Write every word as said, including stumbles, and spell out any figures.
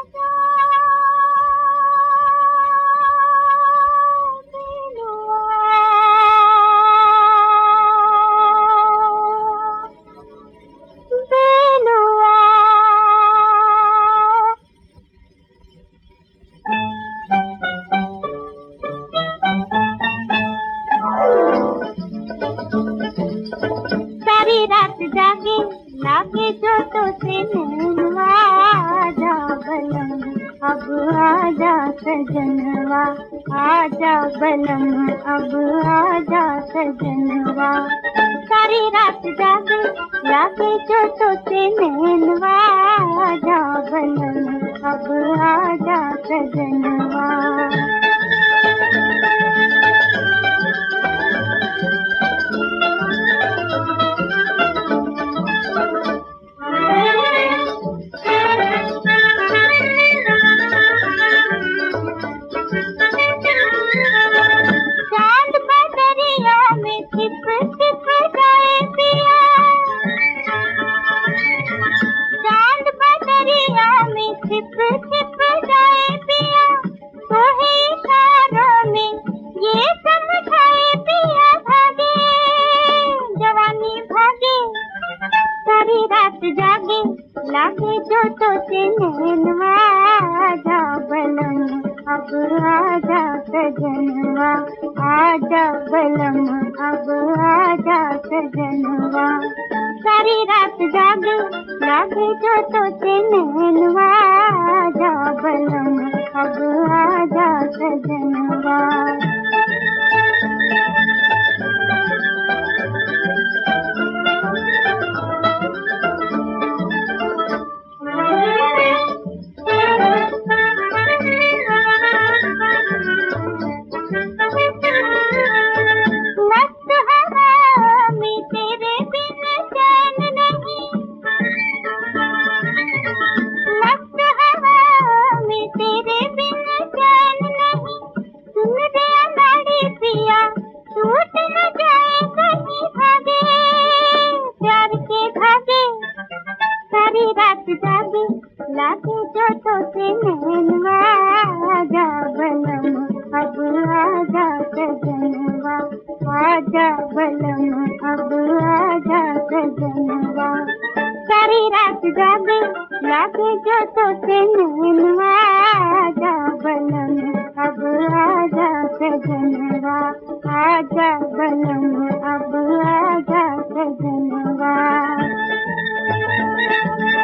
सारी रात जागे लागे जो तो से नैनवा, आजा बलम अब आजा सजनवा, आजा बलम अब आजा सजनवा। सारी रात जागे लागे जो तो से नैनवा, आजा बलम अब आजा सजनवा। चांद बदरिया में छिप छिप जाए पिया, चांद बदरिया में छिप छिप जाए पिया, सोहे इशारों में ये समझाए पिया, भागे जवानी भागे सारी रात जागे लागे जो तो से नैनवा, आजा बलम अब आजा सजनवा, आजा बलम अब आजा सजनवा। सारी रात जागे लागे जो तो से नैनवा, आजा बलम अब आजा सजनवा। मस्त हवा में तेरे बिन चैन नहीं, मस्त हवा में तेरे बिन चैन नहीं, सुन दे अनाड़ी पिया टूट न जाए कहीं, भागे प्यार के धागे सारी रात जागे लागे जो तो से नैनवा, आजा बलम अब आजा सजनवा, आजा बलम अब आजा सजनवा। सारी रात जागे लागे जो तो से नैनवा, आजा बलम अब आजा सजनवा, आजा बलम अब आजा सजनवा।